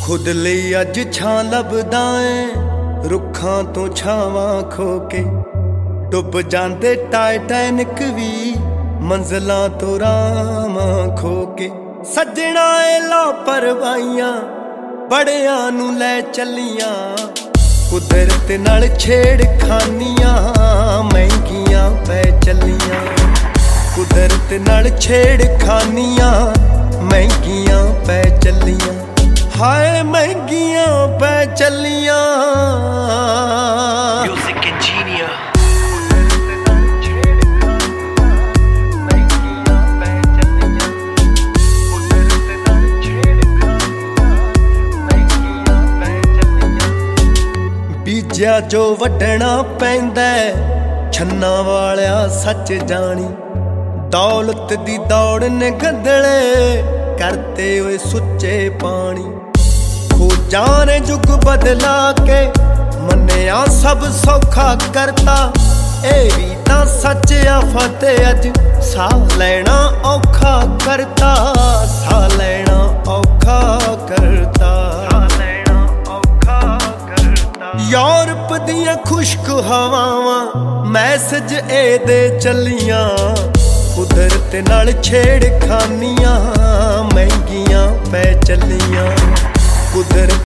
खुद ਲਈ ਅੱਜ ਛਾਂ ਲੱਭਦਾ ਏ ਰੁੱਖਾਂ ਤੋਂ ਛਾਵਾਂ ਖੋ ਕੇ ਡੁੱਬ ਜਾਂਦੇ ਟਾਈਟੈਨਿਕ ਵੀ ਮੰਜ਼ਲਾਂ ਤੋਂ ਰਾਹਾਂ ਖੋ ਕੇ ਸੱਜਣਾ ਏ ਲਾਪਰਵਾਹੀਆਂ ਬੜਿਆਂ ਨੂੰ ਲੈ ਚੱਲੀਆਂ ਕੁਦਰਤ ਨਾਲ ਛੇੜਖਾਨੀਆਂ ਮਹਿੰਗੀਆਂ ਪੈ ਚੱਲੀਆਂ ਕੁਦਰਤ ਨਾਲ ਛੇੜਖਾਨੀਆਂ ਮਹਿੰਗੀਆਂ ਪੈ ਚੱਲੀਆਂ हाय महंगियां पै चलियां Music Engineer बीजा जो वड्डना पैंदा छन्ना वालिया सच जानी दौलत दी दौड़ ने गंदले करते हुए सुच्चे पानी खोजां ने जुग बदला के मन्निया सब सौखा करता ए भी तां सच आ फतेह अज साह लेना औखा करता साह लेना औखा करता यूरोप दियां खुश्क हवावां मैसेज ए दे चलियां कुदरत नाल छेड़खानियां महंगियां पै चलियां कुदरत